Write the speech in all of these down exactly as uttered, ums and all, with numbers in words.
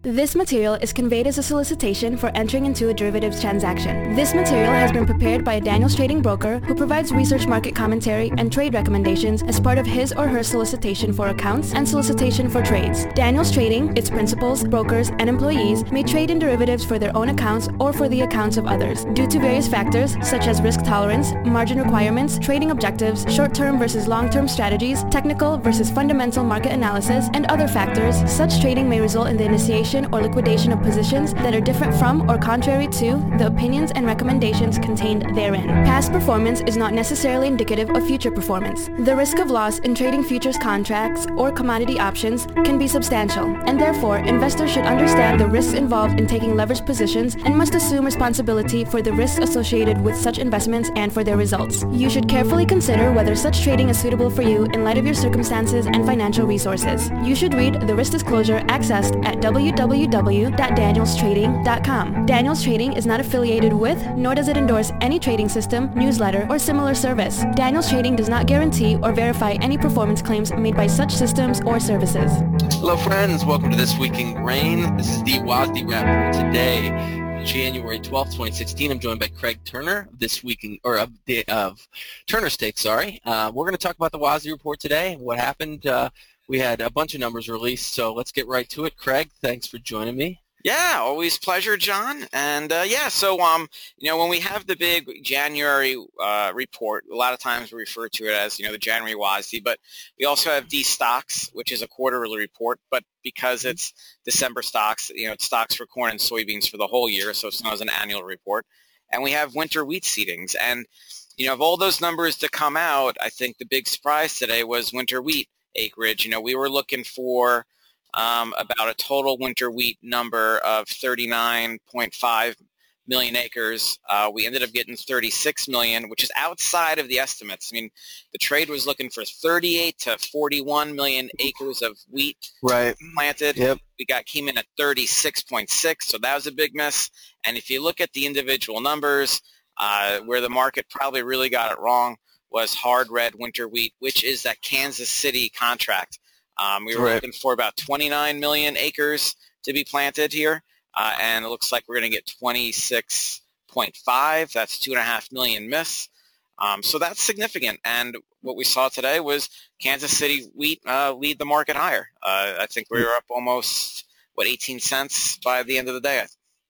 This material is conveyed as a solicitation for entering into a derivatives transaction. This material has been prepared by a Daniels Trading broker who provides research, market commentary, and trade recommendations as part of his or her solicitation for accounts and solicitation for trades. Daniels Trading, its principals, brokers, and employees may trade in derivatives for their own accounts or for the accounts of others. Due to various factors such as risk tolerance, margin requirements, trading objectives, short-term versus long-term strategies, technical versus fundamental market analysis, and other factors, such trading may result in the initiation or liquidation of positions that are different from or contrary to the opinions and recommendations contained therein. Past performance is not necessarily indicative of future performance. The risk of loss in trading futures contracts or commodity options can be substantial, and therefore investors should understand the risks involved in taking leveraged positions and must assume responsibility for the risks associated with such investments and for their results. You should carefully consider whether such trading is suitable for you in light of your circumstances and financial resources. You should read the risk disclosure accessed at w w w dot daniels trading dot com. Daniels Trading is not affiliated with, nor does it endorse any trading system, newsletter, or similar service. Daniels Trading does not guarantee or verify any performance claims made by such systems or services. Hello friends, welcome to This Week in Grain. This is the W A S D wrap for today, January twelfth, twenty sixteen. I'm joined by Craig Turner of This Week in, or of, the, of Turner Stakes, sorry. Uh, we're going to talk about the W A S D report today, what happened. Uh, We had a bunch of numbers released, so let's get right to it. Craig, thanks for joining me. Yeah, always pleasure, John. And uh, yeah, so um, you know, when we have the big January uh, report, a lot of times we refer to it as, you know, the January W A S D, but we also have D stocks, which is a quarterly report, but because it's December stocks, you know, it's stocks for corn and soybeans for the whole year, so it's known as an annual report. And we have winter wheat seedings. And, you know, of all those numbers to come out, I think the big surprise today was winter wheat acreage. You know, we were looking for um, about a total winter wheat number of thirty-nine point five million acres. Uh, we ended up getting thirty-six million, which is outside of the estimates. I mean, the trade was looking for thirty-eight to forty-one million acres of wheat right. planted. Yep. We got came in at thirty-six point six, so that was a big miss. And if you look at the individual numbers, uh, where the market probably really got it wrong was hard red winter wheat, which is that Kansas City contract. Um, we were right. looking for about twenty-nine million acres to be planted here, uh, and it looks like we're going to get twenty-six point five. That's two and a half million miss. Um, so that's significant. And what we saw today was Kansas City wheat uh, lead the market higher. Uh, I think we were up almost, what, eighteen cents by the end of the day.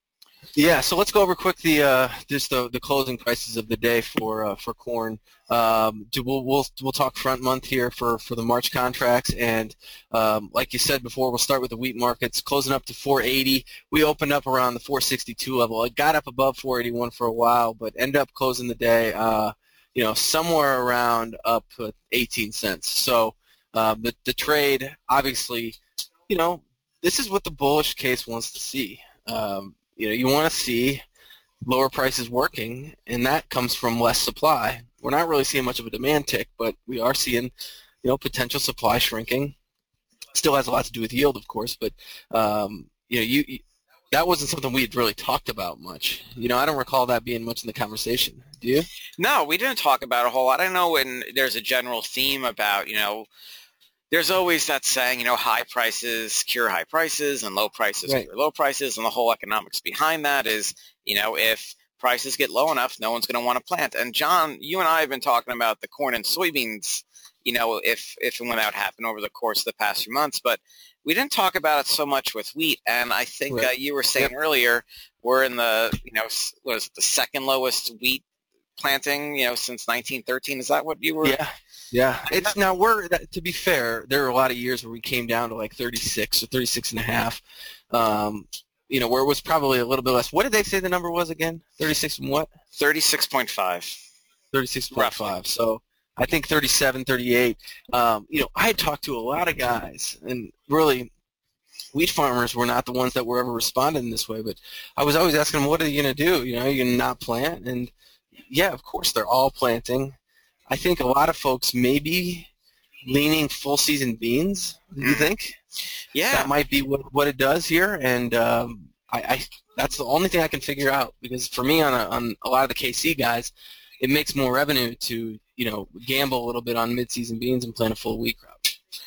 Yeah, so let's go over quick the uh, just the, the closing prices of the day for uh, for corn. Um, do, we'll we'll we'll talk front month here for, for the March contracts, and um, like you said before, we'll start with the wheat markets closing up to four eighty. We opened up around the four sixty-two level. It got up above four eighty-one for a while, but ended up closing the day, uh, you know, somewhere around up eighteen cents. So uh, the the trade, obviously, you know, this is what the bullish case wants to see. Um, You know, you want to see lower prices working, and that comes from less supply. We're not really seeing much of a demand tick, but we are seeing, you know, potential supply shrinking. Still has a lot to do with yield, of course, but um, you know, you, you that wasn't something we had really talked about much. You know, I don't recall that being much in the conversation. Do you? No, we didn't talk about it a whole lot. I know when there's a general theme about, you know, there's always that saying, you know, high prices cure high prices and low prices right. cure low prices, and the whole economics behind that is, you know, if prices get low enough, no one's going to want to plant. And John, you and I have been talking about the corn and soybeans, you know, if, if and when that would happen over the course of the past few months, but we didn't talk about it so much with wheat. And I think right. uh, you were saying yep. earlier, we're in the, you know, what is it, the second lowest wheat planting, you know, since nineteen thirteen. Is that what you were? Yeah. Yeah, it's now we're to be fair. There were a lot of years where we came down to like thirty-six or thirty-six and a half. Um, you know, where it was probably a little bit less. What did they say the number was again? thirty-six and what? thirty-six point five. thirty-six point five. So I think thirty-seven, thirty-eight. Um, you know, I had talked to a lot of guys, and really, wheat farmers were not the ones that were ever responding this way. But I was always asking them, "What are you going to do? You know, you're going to not plant?" And yeah, of course, they're all planting. I think a lot of folks may be leaning full season beans. Do you think? Yeah, that might be what, what it does here, and um, I, I that's the only thing I can figure out, because for me on a, on a lot of the K C guys, it makes more revenue to, you know, gamble a little bit on mid-season beans and plant a full wheat crop.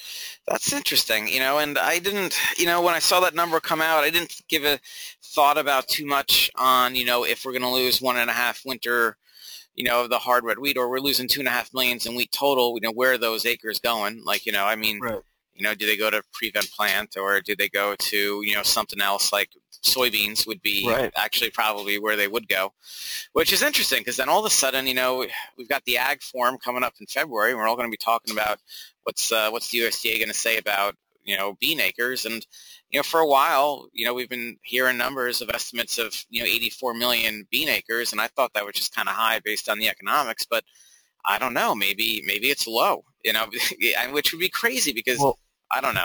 That's interesting, you know, and I didn't, you know, when I saw that number come out, I didn't give a thought about too much on, you know, if we're going to lose one and a half winter, you know, of the hard red wheat, or we're losing two and a half millions in wheat total, you know, where are those acres going? Like, you know, I mean, Right. you know, do they go to prevent plant, or do they go to, you know, something else like soybeans would be Right. actually probably where they would go, which is interesting because then all of a sudden, you know, we've got the ag forum coming up in February, and we're all going to be talking about what's uh, what's the U S D A going to say about, you know, bean acres. And, you know, for a while, you know, we've been hearing numbers of estimates of, you know, eighty-four million bean acres, and I thought that was just kind of high based on the economics, but I don't know, maybe maybe it's low, you know, which would be crazy because Well, I don't know.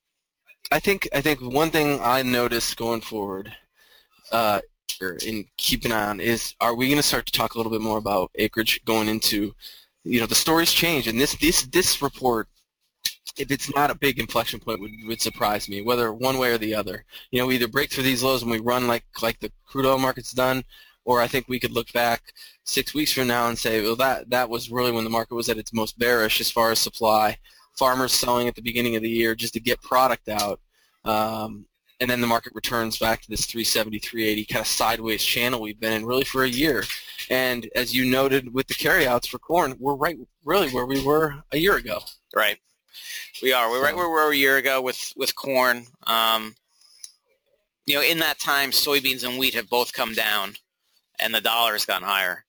I think I think one thing I noticed going forward, uh, and keep an eye on is, are we going to start to talk a little bit more about acreage going into, you know, the stories change, and this this this report, if it's not a big inflection point, would, would surprise me, whether one way or the other. You know, we either break through these lows and we run like like the crude oil market's done, or I think we could look back six weeks from now and say, well, that that was really when the market was at its most bearish as far as supply. Farmers selling at the beginning of the year just to get product out, um, and then the market returns back to this three seventy, three eighty kind of sideways channel we've been in really for a year. And as you noted with the carryouts for corn, we're right really where we were a year ago. Right. We are. We're right where we were a year ago with, with corn. Um, you know, in that time, soybeans and wheat have both come down, and the dollar has gone higher.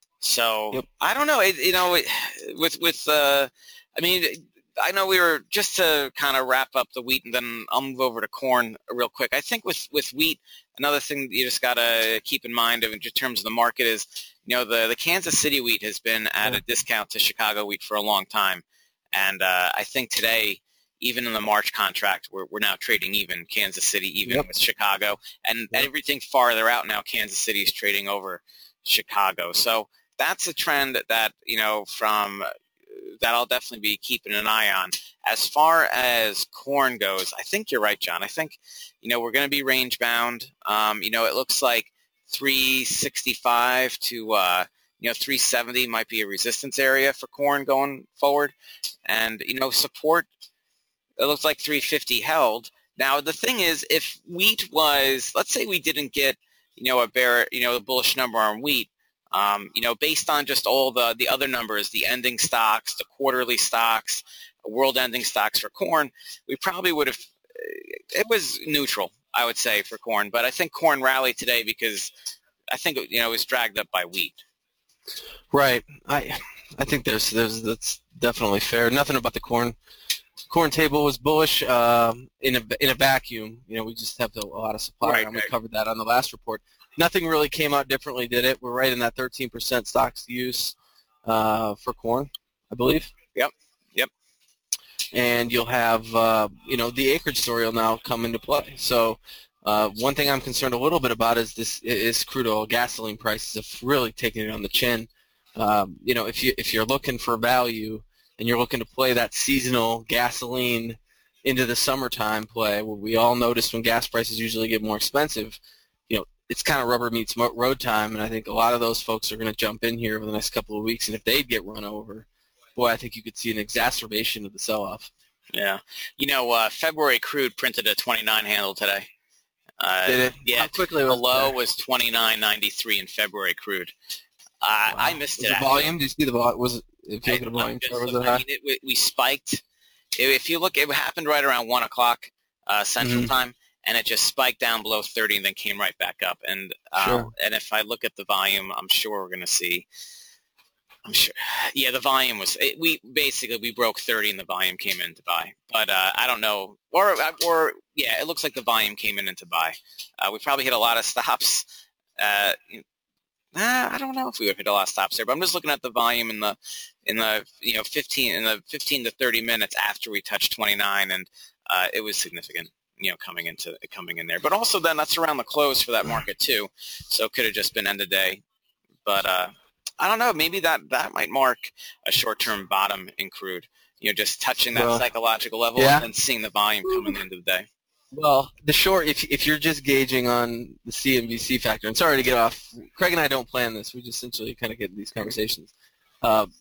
So Yep. I don't know. It, you know, it, with with uh, I mean, I know we were just to kind of wrap up the wheat, and then I'll move over to corn real quick. I think with, with wheat, another thing that you just got to keep in mind in terms of the market is, you know, the, the Kansas City wheat has been at a discount to Chicago wheat for a long time. And uh, I think today, even in the March contract, we're, we're now trading even, Kansas City even Yep. with Chicago. And Yep. everything farther out now, Kansas City is trading over Chicago. So that's a trend that, you know, from that I'll definitely be keeping an eye on. As far as corn goes, I think you're right, John. I think, you know, we're going to be range bound. Um, you know, it looks like three sixty-five to, uh, you know, three seventy might be a resistance area for corn going forward. And, you know, support, it looks like three fifty held. Now, the thing is, if wheat was, let's say we didn't get, you know, a bear, you know, a bullish number on wheat, um, you know, based on just all the, the other numbers, the ending stocks, the quarterly stocks, world ending stocks for corn, we probably would have, it was neutral, I would say, for corn. But I think corn rallied today because I think, you know, it was dragged up by wheat. Right. I I think there's there's that's definitely fair. Nothing about the corn corn table was bullish um, in a in a vacuum. You know, we just have a lot of supply, Right, and we right. covered that on the last report. Nothing really came out differently, did it? We're right in that thirteen percent stocks to use uh, for corn, I believe. Yep. Yep. And you'll have uh, you know, the acreage story will now come into play. So uh, one thing I'm concerned a little bit about is this is crude oil, gasoline prices have really taken it on the chin. Um, you know, if you if you're looking for value and you're looking to play that seasonal gasoline into the summertime play, where we all notice when gas prices usually get more expensive, you know, it's kind of rubber meets mo- road time, and I think a lot of those folks are going to jump in here over the next couple of weeks, and if they get run over, boy, I think you could see an exacerbation of the sell-off. Yeah. You know, uh, February crude printed a twenty-nine handle today. Uh, Did it? Yeah. How quickly The was low there? was twenty-nine ninety-three in February crude. Uh, I missed Was it. the actually. volume? Did you see the volume? Was it? If you I, look at the volume, I'm just chart, was looking- it I high? mean, it, we, we spiked. If you look, it happened right around one o'clock uh, Central Mhm. Time, and it just spiked down below thirty and then came right back up. And uh, Sure. and if I look at the volume, I'm sure we're going to see. I'm sure. Yeah, the volume was. It, we basically we broke thirty and the volume came in to buy. But uh, I don't know, or or yeah, it looks like the volume came in to buy. Uh, we probably hit a lot of stops. Uh, Nah, I don't know if we would hit a lot of stops there, but I'm just looking at the volume in the in the you know fifteen in the fifteen to thirty minutes after we touched twenty-nine, and uh, it was significant, you know, coming into coming in there. But also then that's around the close for that market too, so it could have just been end of day. But uh, I don't know, maybe that that might mark a short-term bottom in crude. You know, just touching that Well, psychological level yeah. and then seeing the volume coming into the day. Well, the short, if if you're just gauging on the C N B C factor, and sorry to get off, Craig and I don't plan this. We just essentially kind of get in these conversations. Uh,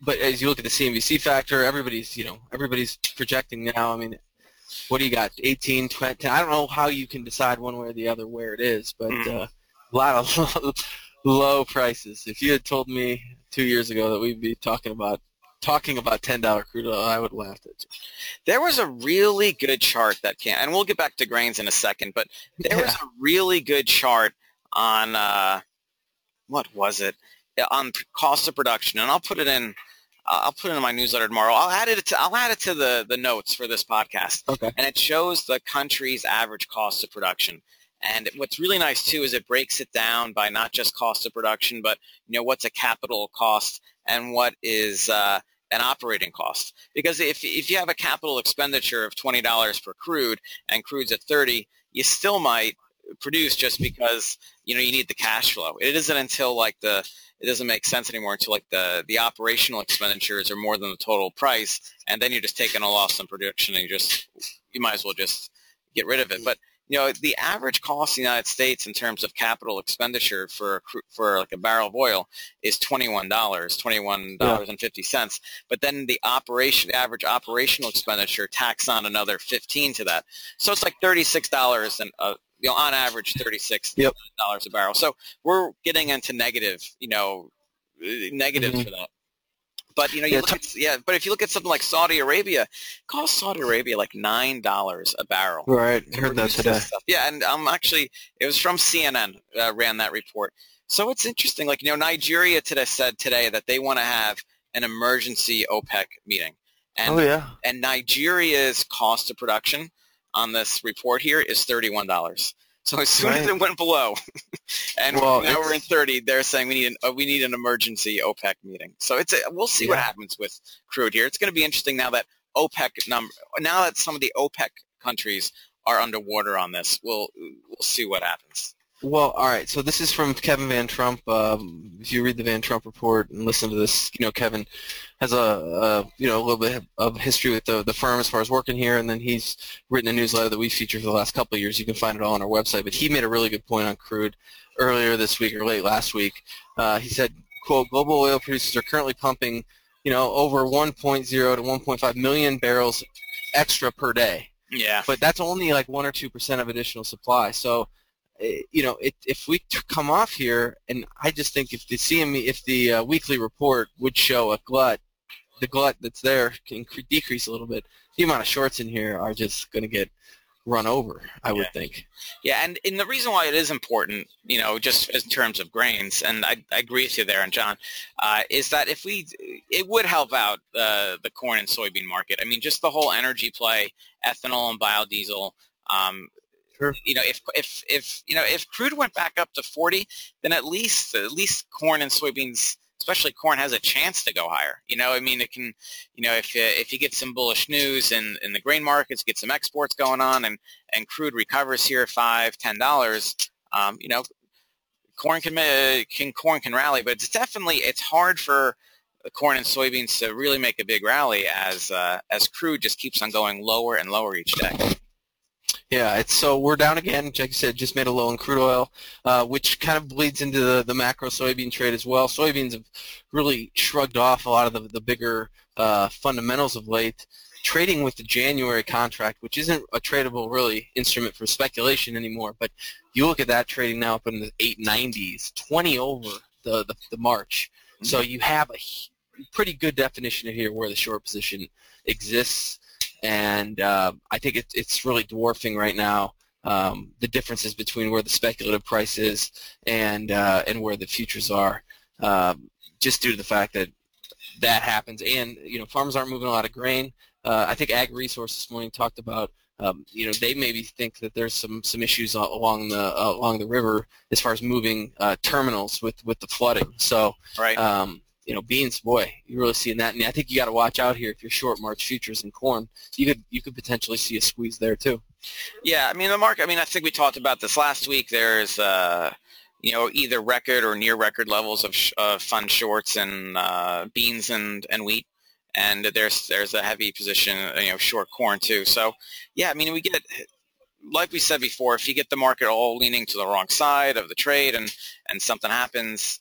but as you look at the C N B C factor, everybody's, you know, everybody's projecting now. I mean, what do you got? eighteen, twenty, I don't know how you can decide one way or the other where it is, but Mm. uh, a lot of low prices. If you had told me two years ago that we'd be talking about talking about ten dollar crude oil, I would have laughed at you. There was a really good chart that came, and we'll get back to grains in a second, but there Yeah. was a really good chart on, uh, what was it, Yeah, on p- cost of production, and I'll put it in, uh, I'll put it in my newsletter tomorrow. I'll add it to, I'll add it to the, the notes for this podcast, Okay. and it shows the country's average cost of production. And what's really nice too is it breaks it down by not just cost of production, but you know what's a capital cost and what is uh, an operating cost. Because if if you have a capital expenditure of twenty dollars per crude and crude's at thirty, you still might produce just because you know you need the cash flow. It isn't until like the it doesn't make sense anymore until like the the operational expenditures are more than the total price, and then you're just taking a loss in production and you just you might as well just get rid of it. But you know, the average cost in the United States in terms of capital expenditure for for like a barrel of oil is twenty-one dollars, twenty-one dollars and fifty cents. But then the operation, the average operational expenditure tacks on another fifteen to that. So it's like thirty-six dollars and uh, you know, on average thirty-six dollars Yep. a barrel. So we're getting into negative, you know, negatives Mhm. for that. But you know, you Yeah, look at, yeah. But if you look at something like Saudi Arabia, it costs Saudi Arabia like nine dollars a barrel. Right. I heard that Produce today. this stuff. Yeah, and um, actually, it was from C N N uh, ran that report. So it's interesting. Like you know, Nigeria today said today that they want to have an emergency OPEC meeting, and Oh, yeah. and Nigeria's cost of production on this report here is thirty-one dollars. So as soon as Right. it went below, and Well, now we're in it's- thirty, they're saying we need an uh, we need an emergency OPEC meeting. So it's a, we'll see what Yeah. happens with crude here. It's going to be interesting now that OPEC number now that some of the OPEC countries are underwater on this. We'll we'll see what happens. Well, all right. So this is from Kevin Van Trump. Um, if you read the Van Trump report and listen to this, you know Kevin has a, a you know a little bit of history with the the firm as far as working here, and then he's written a newsletter that we featured for the last couple of years. You can find it all on our website. But he made a really good point on crude earlier this week or late last week. Uh, he said, "quote Global oil producers are currently pumping, you know, over one point zero to one point five million barrels extra per day, Yeah. but that's only like one or two percent of additional supply. So." You know, it, if we t- come off here, and I just think if the C M E, if the uh, weekly report would show a glut, the glut that's there can cre- decrease a little bit. The amount of shorts in here are just going to get run over, I would Yeah. think. Yeah, and, and the reason why it is important, you know, just in terms of grains, and I, I agree with you there, and John, uh, is that if we, it would help out uh, the corn and soybean market. I mean, just the whole energy play, ethanol and biodiesel. Um, Sure. You know, if if if you know if crude went back up to forty, then at least at least corn and soybeans, especially corn, has a chance to go higher. You know, I mean, it can, you know, if you, if you get some bullish news in, in the grain markets, get some exports going on, and, and crude recovers here five, ten dollars, um, you know, corn can uh, can corn can rally, but it's definitely it's hard for corn and soybeans to really make a big rally as uh, as crude just keeps on going lower and lower each day. Yeah, it's so we're down again. Like you said, just made a low in crude oil, uh, which kind of bleeds into the, the macro soybean trade as well. Soybeans have really shrugged off a lot of the, the bigger uh, fundamentals of late. Trading with the January contract, which isn't a tradable really instrument for speculation anymore, but you look at that trading now up in the eight nineties, twenty over the, the, the March. Mm-hmm. So you have a pretty good definition of here where the short position exists. And uh, I think it, it's really dwarfing right now um, the differences between where the speculative price is and uh, and where the futures are, um, just due to the fact that that happens. And you know, farmers aren't moving a lot of grain. Uh, I think Ag Resource this morning talked about um, you know they maybe think that there's some some issues along the uh, along the river as far as moving uh, terminals with with the flooding. So right. Um, You know, beans, boy, you're really seeing that, and I think you got to watch out here if you're short March futures and corn. You could you could potentially see a squeeze there too. Yeah, I mean the market. I mean, I think we talked about this last week. There's, uh, you know, either record or near record levels of sh- uh, fund shorts in uh, beans and, and wheat, and there's there's a heavy position, you know, short corn too. So, yeah, I mean we get, like we said before, if you get the market all leaning to the wrong side of the trade and and something happens.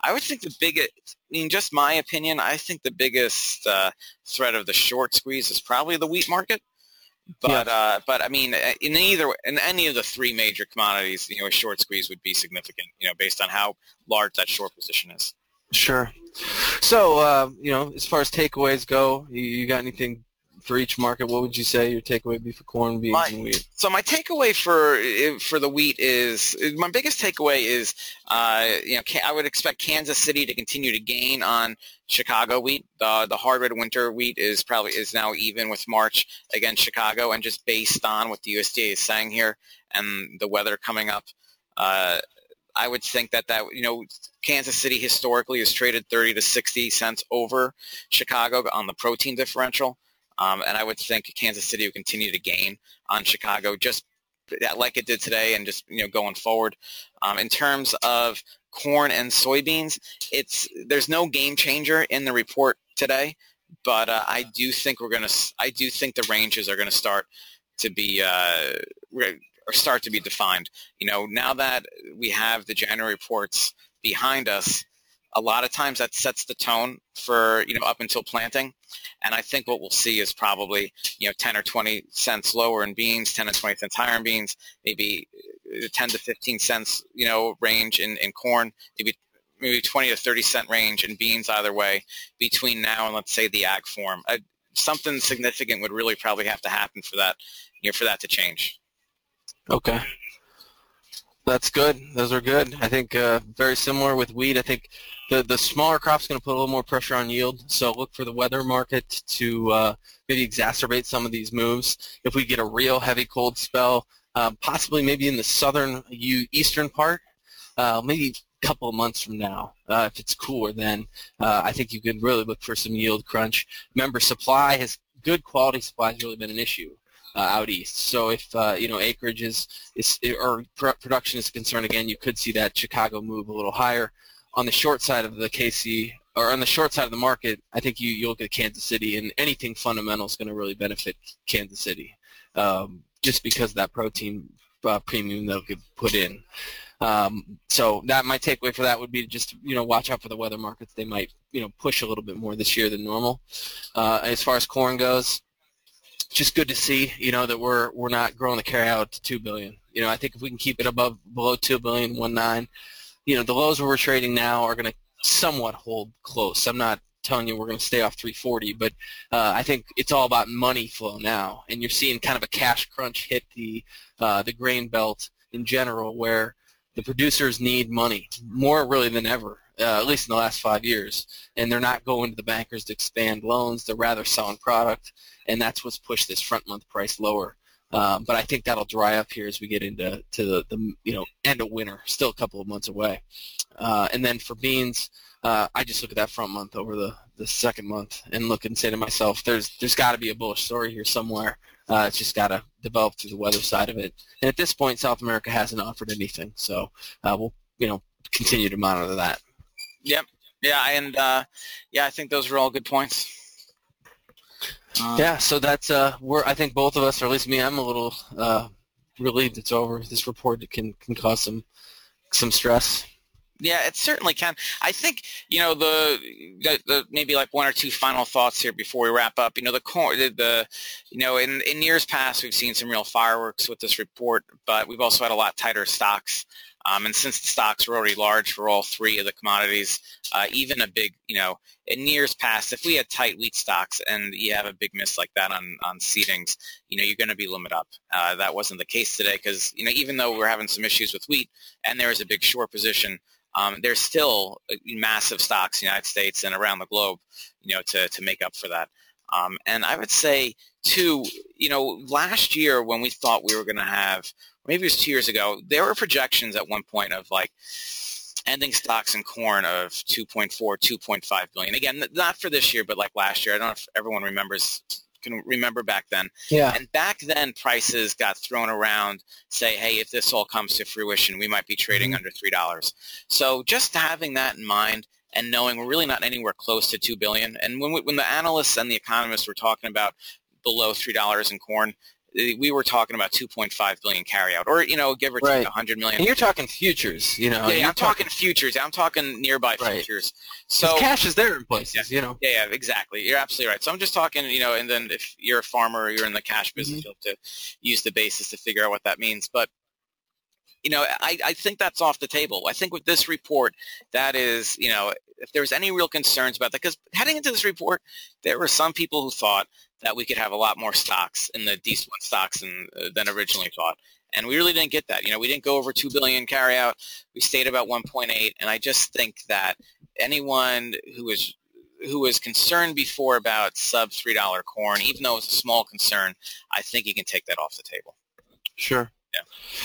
I would think the biggest, I mean, just my opinion, I think the biggest uh, threat of the short squeeze is probably the wheat market. But, yeah. uh, but I mean, in either, in any of the three major commodities, you know, a short squeeze would be significant, you know, based on how large that short position is. Sure. So, uh, you know, as far as takeaways go, you, you got anything for each market? What would you say your takeaway would be for corn, beans, my, and wheat? So my takeaway for for the wheat is, my biggest takeaway is, uh, you know, I would expect Kansas City to continue to gain on Chicago wheat. The the hard red winter wheat is probably is now even with March against Chicago, and just based on what the U S D A is saying here and the weather coming up, uh, I would think that that you know Kansas City historically has traded thirty to sixty cents over Chicago on the protein differential. Um, and I would think Kansas City will continue to gain on Chicago just like it did today and just, you know, going forward. Um, in terms of corn and soybeans, it's there's no game changer in the report today, but uh, I do think we're going to I do think the ranges are going to start to be uh, or start to be defined. You know, now that we have the January reports behind us, a lot of times that sets the tone for, you know, up until planting. And I think what we'll see is probably, you know, ten or twenty cents lower in beans, ten or twenty cents higher in beans, maybe ten to fifteen cents, you know, range in, in corn, maybe maybe twenty to thirty cent range in beans either way between now and, let's say, the ag form. Uh, something significant would really probably have to happen for that, you know, for that to change. Okay. That's good. Those are good. I think uh, very similar with wheat. I think the the smaller crop's going to put a little more pressure on yield. So look for the weather market to uh, maybe exacerbate some of these moves. If we get a real heavy cold spell, um, possibly maybe in the southern eastern part, uh, maybe a couple of months from now, uh, if it's cooler, then uh, I think you could really look for some yield crunch. Remember, supply has good quality supply has really been an issue Uh, out east. So if uh, you know acreage is, is or pr- production is concerned, again, you could see that Chicago move a little higher. On the short side of the K C, or on the short side of the market, I think you, you look at Kansas City, and anything fundamental is going to really benefit Kansas City, um, just because of that protein uh, premium they'll get put in. Um, so that my takeaway for that would be to just you know watch out for the weather markets. They might you know push a little bit more this year than normal. Uh, as far as corn goes, just good to see, you know, that we're we're not growing the carry out to two billion. You know, I think if we can keep it above below two billion, one nine, you know, the lows where we're trading now are going to somewhat hold close. I'm not telling you we're going to stay off three forty, but uh, I think it's all about money flow now, and you're seeing kind of a cash crunch hit the uh, the grain belt in general, where the producers need money more really than ever. Uh, at least in the last five years, and they're not going to the bankers to expand loans. They're rather selling product, and that's what's pushed this front month price lower. Um, but I think that'll dry up here as we get into to the, the you know end of winter, still a couple of months away. Uh, and then for beans, uh, I just look at that front month over the, the second month and look and say to myself, there's there's got to be a bullish story here somewhere. Uh, it's just got to develop through the weather side of it. And at this point, South America hasn't offered anything, so uh, we'll you know continue to monitor that. Yep. Yeah, and uh, yeah, I think those are all good points. Um, yeah, so that's uh, we're. I think both of us, or at least me, I'm a little uh, relieved it's over. This report can can cause some some stress. Yeah, it certainly can. I think you know the, the, the maybe like one or two final thoughts here before we wrap up. You know the the, the you know in in years past we've seen some real fireworks with this report, but we've also had a lot tighter stocks. Um, and since the stocks were already large for all three of the commodities, uh, even a big, you know, in years past, if we had tight wheat stocks and you have a big miss like that on, on seedings, you know, you're going to be limit up. Uh, that wasn't the case today because, you know, even though we're having some issues with wheat and there is a big short position, um, there's still massive stocks in the United States and around the globe, you know, to, to make up for that. Um, and I would say, too, you know, last year when we thought we were going to have, maybe it was two years ago, there were projections at one point of like ending stocks in corn of two point four, two point five billion. Again, not for this year, but like last year. I don't know if everyone remembers, can remember back then. Yeah. And back then, prices got thrown around, say, hey, if this all comes to fruition, we might be trading mm-hmm. under three dollars. So just having that in mind and knowing we're really not anywhere close to two billion dollars. And when we, when the analysts and the economists were talking about below three dollars in corn, we were talking about two point five billion carryout, or you know, give or take Right. one hundred million. And you're talking futures, you know. Yeah, yeah, you're I'm talking futures. I'm talking nearby Right. futures. 'cause So cash is there in places, you know. yeah, yeah, exactly. You're absolutely right. So I'm just talking, you know, and then if you're a farmer or you're in the cash business, Mhm. you have to use the basis to figure out what that means. But you know, I, I think that's off the table. I think with this report, that is, you know, if there's any real concerns about that, because heading into this report, there were some people who thought that we could have a lot more stocks in the D S one stocks than, uh, than originally thought. And we really didn't get that. You know, we didn't go over two billion carryout. We stayed about one point eight. And I just think that anyone who was who was concerned before about sub three dollar corn, even though it's a small concern, I think you can take that off the table. Sure. Yeah.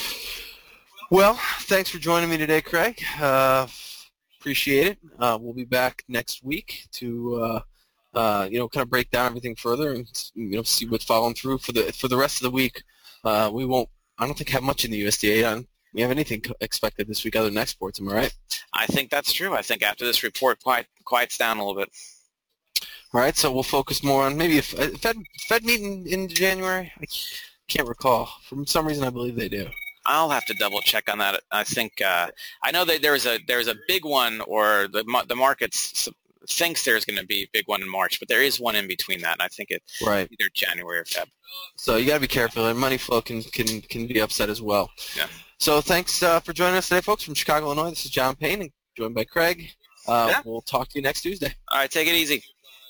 Well, thanks for joining me today, Craig. Uh, appreciate it. Uh, we'll be back next week to, uh, uh, you know, kind of break down everything further and, you know, see what's following through for the for the rest of the week. Uh, we won't. I don't think have much in the U S D A on. We have anything expected this week other than exports. Am I right? I think that's true. I think after this report, quiet, quiets down a little bit. All right. So we'll focus more on maybe a Fed Fed meeting in January. I can't recall. For some reason, I believe they do. I'll have to double check on that. I think uh, I know that there's a there's a big one, or the the markets thinks there's going to be a big one in March, but there is one in between that, and I think it's right. either January or Feb. So you got to be careful, and money flow can can can be upset as well. Yeah. So thanks uh, for joining us today, folks, from Chicago, Illinois. This is John Payne, and joined by Craig. Uh, Yeah. We'll talk to you next Tuesday. All right, take it easy.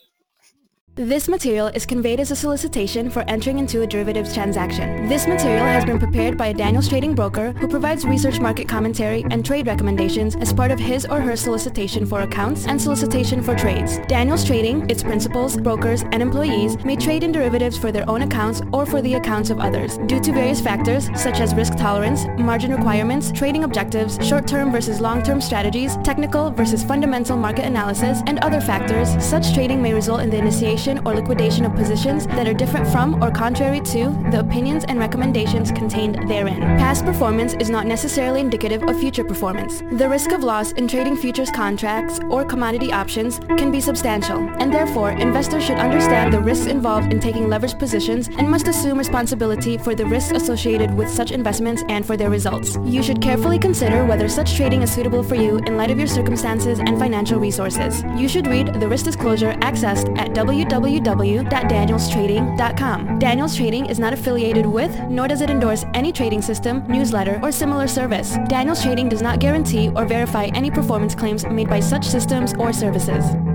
This material is conveyed as a solicitation for entering into a derivatives transaction. This material has been prepared by a Daniels Trading broker who provides research market commentary and trade recommendations as part of his or her solicitation for accounts and solicitation for trades. Daniels Trading, its principals, brokers, and employees may trade in derivatives for their own accounts or for the accounts of others. Due to various factors such as risk tolerance, margin requirements, trading objectives, short-term versus long-term strategies, technical versus fundamental market analysis, and other factors, such trading may result in the initiation or liquidation of positions that are different from or contrary to the opinions and recommendations contained therein. Past performance is not necessarily indicative of future performance. The risk of loss in trading futures contracts or commodity options can be substantial, and therefore investors should understand the risks involved in taking leveraged positions and must assume responsibility for the risks associated with such investments and for their results. You should carefully consider whether such trading is suitable for you in light of your circumstances and financial resources. You should read the risk disclosure accessed at w w w dot daniels trading dot com. Daniels Trading is not affiliated with, nor does it endorse any trading system, newsletter, or similar service. Daniels Trading does not guarantee or verify any performance claims made by such systems or services.